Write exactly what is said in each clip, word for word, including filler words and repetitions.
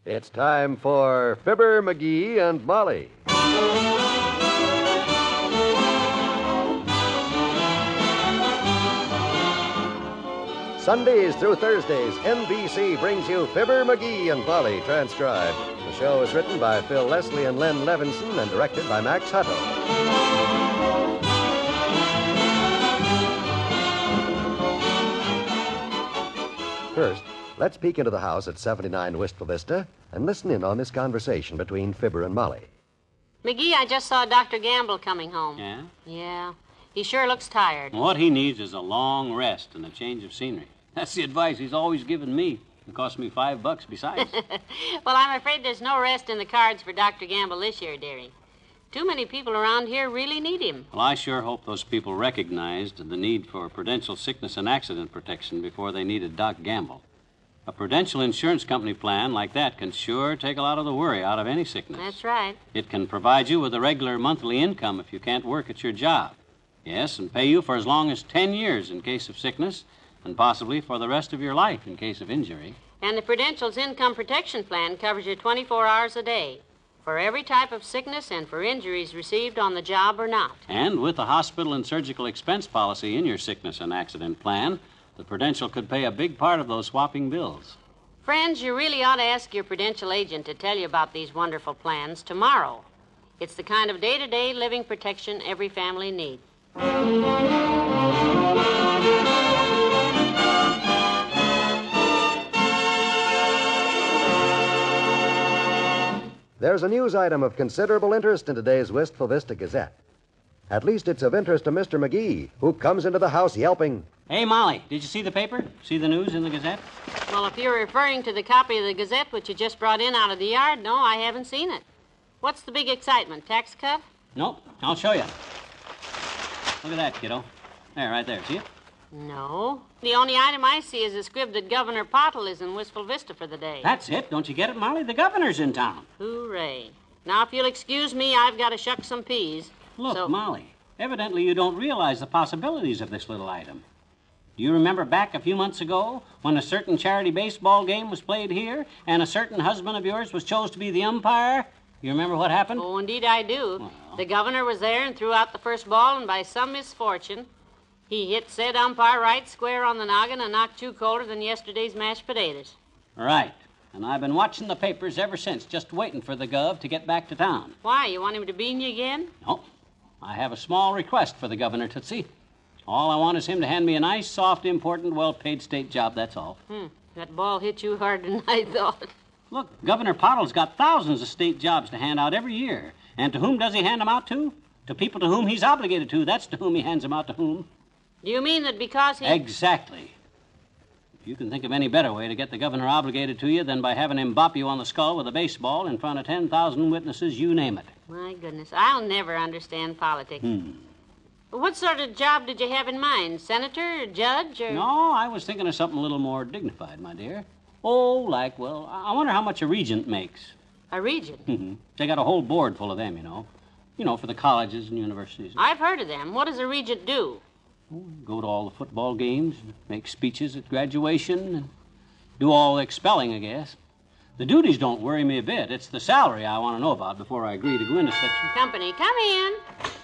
It's time for Fibber, McGee, and Molly. Sundays through Thursdays, N B C brings you Fibber, McGee, and Molly transcribed. The show is written by Phil Leslie and Len Levinson and directed by Max Hutto. First, let's peek into the house at seventy-nine Wistful Vista and listen in on this conversation between Fibber and Molly. McGee, I just saw Doctor Gamble coming home. Yeah? Yeah. He sure looks tired. What he needs is a long rest and a change of scenery. That's the advice he's always given me. It cost me five bucks besides. Well, I'm afraid there's no rest in the cards for Doctor Gamble this year, dearie. Too many people around here really need him. Well, I sure hope those people recognized the need for prudential sickness and accident protection before they needed Doc Gamble. A prudential insurance company plan like that can sure take a lot of the worry out of any sickness. That's right. It can provide you with a regular monthly income if you can't work at your job. Yes, and pay you for as long as ten years in case of sickness, and possibly for the rest of your life in case of injury. And the Prudential's income protection plan covers you twenty-four hours a day, for every type of sickness and for injuries received on the job or not. And with the hospital and surgical expense policy in your sickness and accident plan, the Prudential could pay a big part of those swapping bills. Friends, you really ought to ask your Prudential agent to tell you about these wonderful plans tomorrow. It's the kind of day-to-day living protection every family needs. There's a news item of considerable interest in today's Wistful Vista Gazette. At least it's of interest to Mister McGee, who comes into the house yelping. Hey, Molly, did you see the paper? See the news in the Gazette? Well, if you're referring to the copy of the Gazette which you just brought in out of the yard, no, I haven't seen it. What's the big excitement? Tax cut? Nope, I'll show you. Look at that, kiddo. There, right there, see it? No. The only item I see is a scrib that Governor Pottle is in Wistful Vista for the day. That's it. Don't you get it, Molly? The governor's in town. Hooray. Now, if you'll excuse me, I've got to shuck some peas. Look, so... Molly, evidently you don't realize the possibilities of this little item. Do you remember back a few months ago when a certain charity baseball game was played here and a certain husband of yours was chosen to be the umpire? You remember what happened? Oh, indeed I do. Well... The governor was there and threw out the first ball, and by some misfortune, he hit said umpire right square on the noggin and knocked two colder than yesterday's mashed potatoes. Right. And I've been watching the papers ever since, just waiting for the gov to get back to town. Why, you want him to bean you again? No. I have a small request for the governor, Tootsie. All I want is him to hand me a nice, soft, important, well-paid state job, that's all. Hmm. That ball hit you harder than I thought. Look, Governor Pottle's got thousands of state jobs to hand out every year. And to whom does he hand them out to? To people to whom he's obligated to. That's to whom he hands them out to whom. Do you mean that because he... Exactly. If you can think of any better way to get the governor obligated to you than by having him bop you on the skull with a baseball in front of ten thousand witnesses, you name it. My goodness, I'll never understand politics. Hmm. What sort of job did you have in mind? Senator, judge, or... No, I was thinking of something a little more dignified, my dear. Oh, like, well, I wonder how much a regent makes. A regent? Mm-hmm. They got a whole board full of them, you know. You know, for the colleges and universities. I've heard of them. What does a regent do? Go to all the football games, make speeches at graduation, and do all the expelling, I guess. The duties don't worry me a bit. It's the salary I want to know about before I agree to go into such... Company, come in.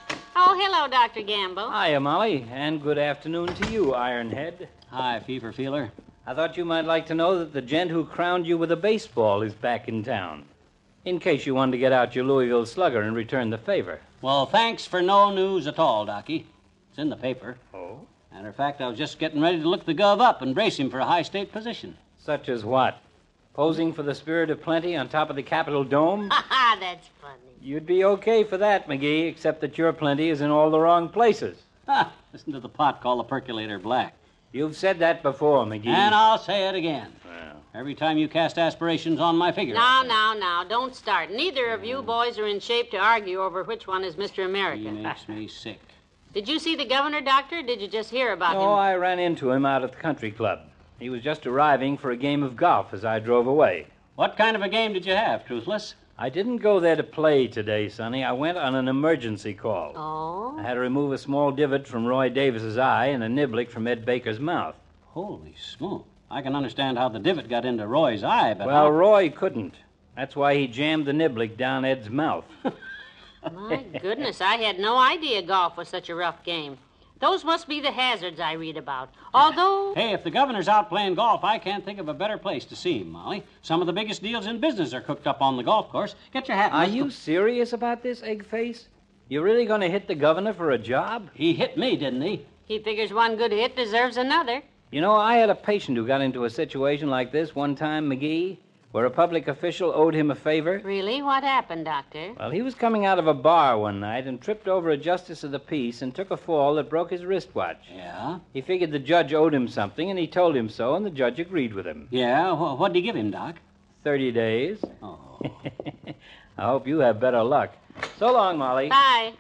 Oh, hello, Doctor Gamble. Hiya, Molly, and good afternoon to you, Ironhead. Hi, Fever Feeler. I thought you might like to know that the gent who crowned you with a baseball is back in town. In case you wanted to get out your Louisville Slugger and return the favor. Well, thanks for no news at all, Docky. It's in the paper. Oh? Matter of fact, I was just getting ready to look the gov up and brace him for a high state position. Such as what? Posing for the spirit of plenty on top of the Capitol Dome? Ha ha, that's funny. You'd be okay for that, McGee, except that your plenty is in all the wrong places. Ha! Listen to the pot call the percolator black. You've said that before, McGee. And I'll say it again. Well. Every time you cast aspirations on my figure. Now, now, now, don't start. Neither of you boys are in shape to argue over which one is Mister America. He makes me sick. Did you see the governor, Doctor, or did you just hear about No, him? I ran into him out at the country club. He was just arriving for a game of golf as I drove away. What kind of a game did you have, Truthless? I didn't go there to play today, Sonny. I went on an emergency call. Oh? I had to remove a small divot from Roy Davis's eye and a niblick from Ed Baker's mouth. Holy smoke. I can understand how the divot got into Roy's eye, but... Well, how... Roy couldn't. That's why he jammed the niblick down Ed's mouth. My goodness, I had no idea golf was such a rough game. Those must be the hazards I read about. Although... Hey, if the governor's out playing golf, I can't think of a better place to see him, Molly. Some of the biggest deals in business are cooked up on the golf course. Get your hat. Are you serious about this, Eggface? You really going to hit the governor for a job? He hit me, didn't he? He figures one good hit deserves another. You know, I had a patient who got into a situation like this one time, McGee, where a public official owed him a favor. Really? What happened, Doctor? Well, he was coming out of a bar one night and tripped over a justice of the peace and took a fall that broke his wristwatch. Yeah? He figured the judge owed him something, and he told him so, and the judge agreed with him. Yeah? Wh- what'd he give him, Doc? Thirty days. Oh. I hope you have better luck. So long, Molly. Bye.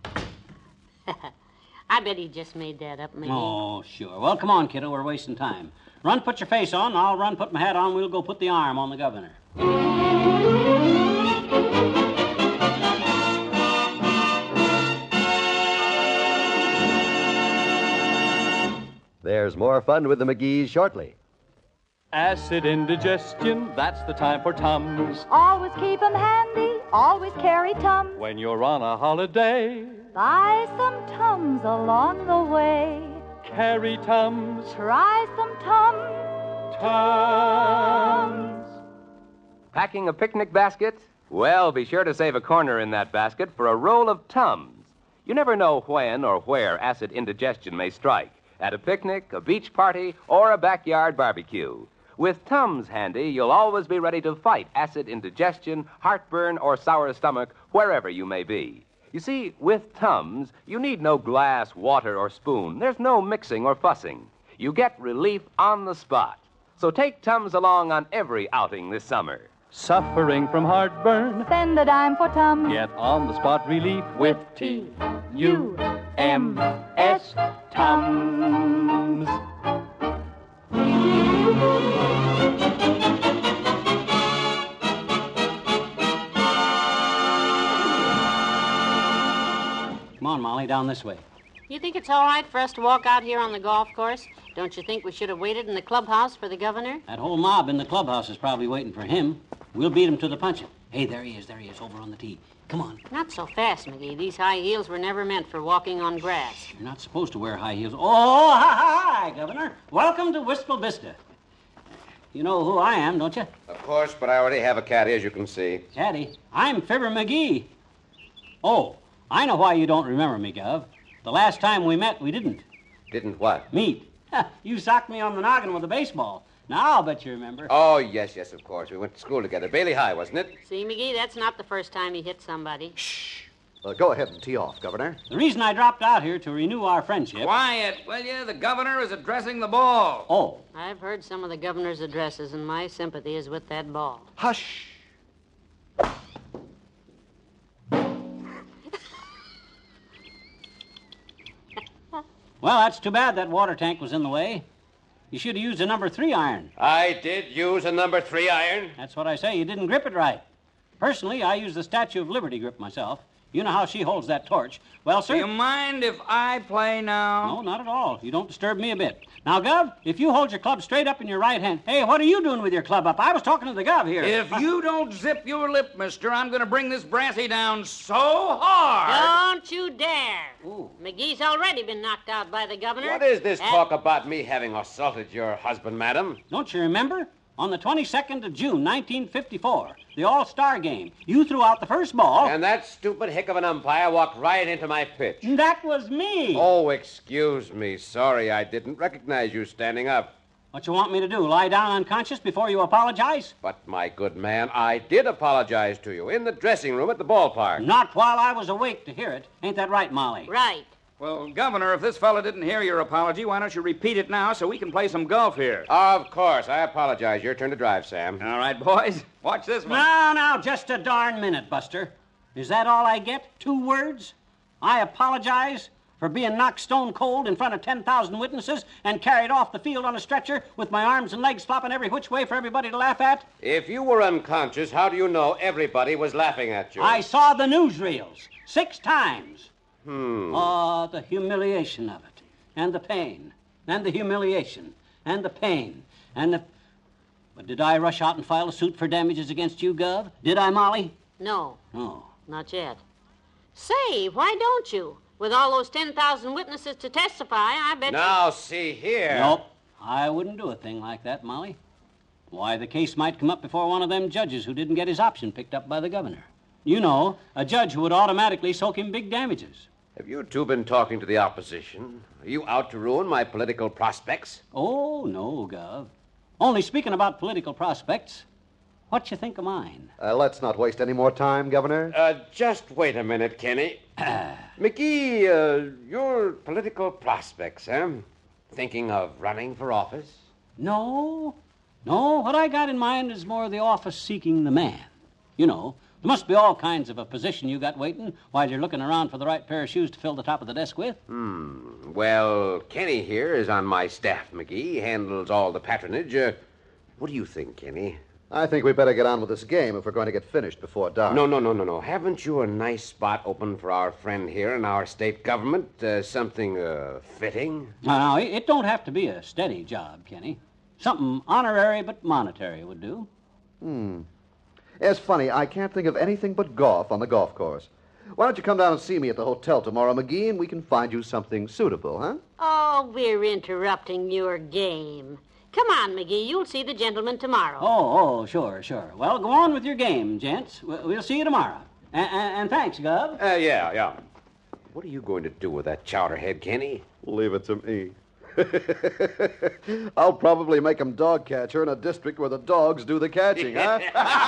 I bet he just made that up, maybe. Oh, sure. Well, come on, kiddo. We're wasting time. Run, put your face on. I'll run, put my hat on. We'll go put the arm on the governor. There's more fun with the McGees shortly. Acid indigestion, that's the time for Tums. Always keep 'em handy, always carry Tums. When you're on a holiday, Buy some Tums along the way. carry Tums. Try some Tums. Tums. Packing a picnic basket? Well, be sure to save a corner in that basket for a roll of Tums. You never know when or where acid indigestion may strike. At a picnic, a beach party, or a backyard barbecue. With Tums handy, you'll always be ready to fight acid indigestion, heartburn, or sour stomach wherever you may be. You see, with Tums, you need no glass, water, or spoon. There's no mixing or fussing. You get relief on the spot. So take Tums along on every outing this summer. Suffering from heartburn? Spend a dime for Tums. Get on-the-spot relief with T U M S Tums. Come on, Molly, down this way. You think it's all right for us to walk out here on the golf course? Don't you think we should have waited in the clubhouse for the governor? That whole mob in the clubhouse is probably waiting for him. We'll beat him to the punching. Hey, there he is, there he is, over on the tee. Come on. Not so fast, McGee. These high heels were never meant for walking on grass. You're not supposed to wear high heels. Oh, hi, hi, Governor. Welcome to Wistful Vista. You know who I am, don't you? Of course, but I already have a caddy, as you can see. Caddy, I'm Fibber McGee. Oh, I know why you don't remember me, Gov. The last time we met, we didn't. Didn't what? Meet. You socked me on the noggin with a baseball. Now I'll bet you remember. Oh, yes, yes, of course. We went to school together. Bailey High, wasn't it? See, McGee, that's not the first time he hit somebody. Shh. Uh, go ahead and tee off, Governor. The reason I dropped out here to renew our friendship... Quiet, will you? The governor is addressing the ball. Oh. I've heard some of the governor's addresses, and my sympathy is with that ball. Hush. Well, that's too bad that water tank was in the way. You should have used a number three iron. I did use a number three iron. That's what I say. You didn't grip it right. Personally, I use the Statue of Liberty grip myself. You know how she holds that torch. Well, sir... Do you mind if I play now? No, not at all. You don't disturb me a bit. Now, Gov, if you hold your club straight up in your right hand... Hey, what are you doing with your club up? I was talking to the Gov here. If you don't zip your lip, mister, I'm going to bring this brassy down so hard. Don't you dare. Ooh. McGee's already been knocked out by the governor. What is this And- talk about me having assaulted your husband, madam? Don't you remember? On the twenty-second of June, nineteen fifty-four, the All-Star game, you threw out the first ball. And that stupid hick of an umpire walked right into my pitch. That was me. Oh, excuse me. Sorry, I didn't recognize you standing up. What you want me to do, lie down unconscious before you apologize? But, my good man, I did apologize to you in the dressing room at the ballpark. Not while I was awake to hear it. Ain't that right, Molly? Right. Well, Governor, if this fella didn't hear your apology, why don't you repeat it now so we can play some golf here? Of course. I apologize. Your turn to drive, Sam. All right, boys. Watch this one. Now, now, just a darn minute, Buster. Is that all I get? Two words? I apologize for being knocked stone cold in front of ten thousand witnesses and carried off the field on a stretcher with my arms and legs flopping every which way for everybody to laugh at? If you were unconscious, how do you know everybody was laughing at you? I saw the newsreels six times. Hmm. Oh, the humiliation of it, and the pain, and the humiliation, and the pain, and the... But did I rush out and file a suit for damages against you, Gov? Did I, Molly? No, Oh. not yet. Say, why don't you? With all those ten thousand witnesses to testify, I bet you... Now, see here. Nope. I wouldn't do a thing like that, Molly. Why, the case might come up before one of them judges who didn't get his option picked up by the governor. You know, a judge who would automatically soak him big damages. Have you two been talking to the opposition? Are you out to ruin my political prospects? Oh, no, Gov. Only speaking about political prospects, what you think of mine? Uh, let's not waste any more time, Governor. Uh, just wait a minute, Kenny. McGee, uh, your political prospects, eh? Thinking of running for office? No. No, what I got in mind is more the office seeking the man. You know, there must be all kinds of a position you got waiting while you're looking around for the right pair of shoes to fill the top of the desk with. Hmm. Well, Kenny here is on my staff, McGee. Handles all the patronage. Uh, what do you think, Kenny? I think we better get on with this game if we're going to get finished before dark. No, no, no, no, no. Haven't you a nice spot open for our friend here in our state government? Uh, something, uh, fitting? Now, now, it it don't have to be a steady job, Kenny. Something honorary but monetary would do. Hmm. It's funny, I can't think of anything but golf on the golf course. Why don't you come down and see me at the hotel tomorrow, McGee, and we can find you something suitable, huh? Oh, we're interrupting your game. Come on, McGee. You'll see the gentleman tomorrow. Oh, oh, sure, sure. Well, go on with your game, gents. We- We'll see you tomorrow. And, and thanks, Gov. Uh, yeah, yeah. What are you going to do with that chowderhead, Kenny? Leave it to me. I'll probably make him dog catcher in a district where the dogs do the catching, huh?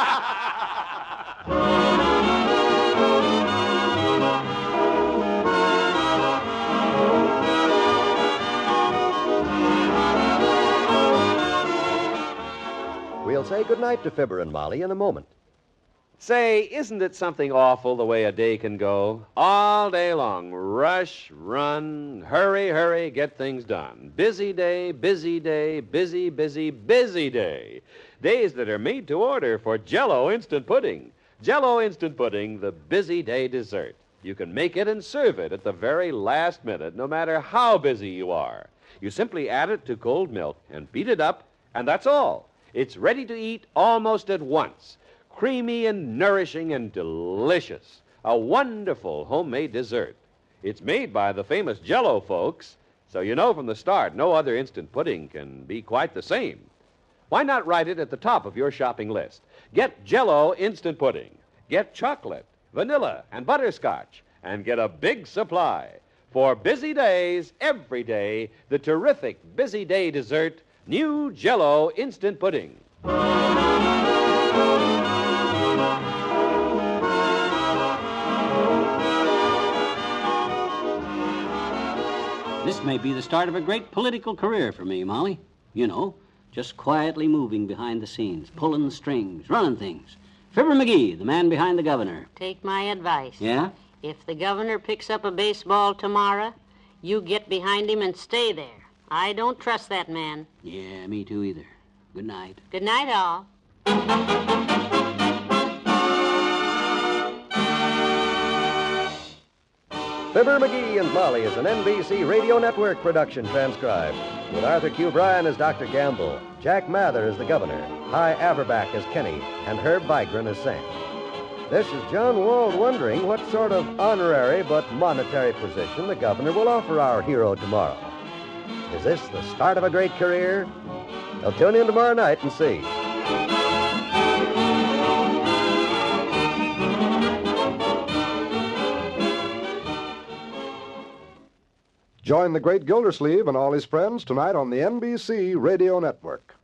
We'll say goodnight to Fibber and Molly in a moment. Say, isn't it something awful the way a day can go? All day long, rush, run, hurry, hurry, get things done. Busy day, busy day, busy, busy, busy day. Days that are made to order for Jell-O Instant Pudding. Jell-O Instant Pudding, the busy day dessert. You can make it and serve it at the very last minute, no matter how busy you are. You simply add it to cold milk and beat it up, and that's all. It's ready to eat almost at once. Creamy and nourishing and delicious. A wonderful homemade dessert. It's made by the famous Jell-O folks, so you know from the start no other instant pudding can be quite the same. Why not write it at the top of your shopping list? Get Jell-O Instant Pudding. Get chocolate, vanilla, and butterscotch, and get a big supply. For busy days, every day, the terrific busy day dessert, new Jell-O Instant Pudding. This may be the start of a great political career for me, Molly. You know, just quietly moving behind the scenes, pulling the strings, running things. Fibber McGee, the man behind the governor. Take my advice. Yeah? If the governor picks up a baseball tomorrow, you get behind him and stay there. I don't trust that man. Yeah, me too either. Good night. Good night, all. Fibber, McGee, and Molly is an N B C Radio Network production transcribed, with Arthur Q. Bryan as Doctor Gamble, Jack Mather as the governor, Hy Averback as Kenny, and Herb Vigran as Sam. This is John Wald wondering what sort of honorary but monetary position the governor will offer our hero tomorrow. Is this the start of a great career? Well, tune in tomorrow night and see. Join the great Gildersleeve and all his friends tonight on the N B C Radio Network.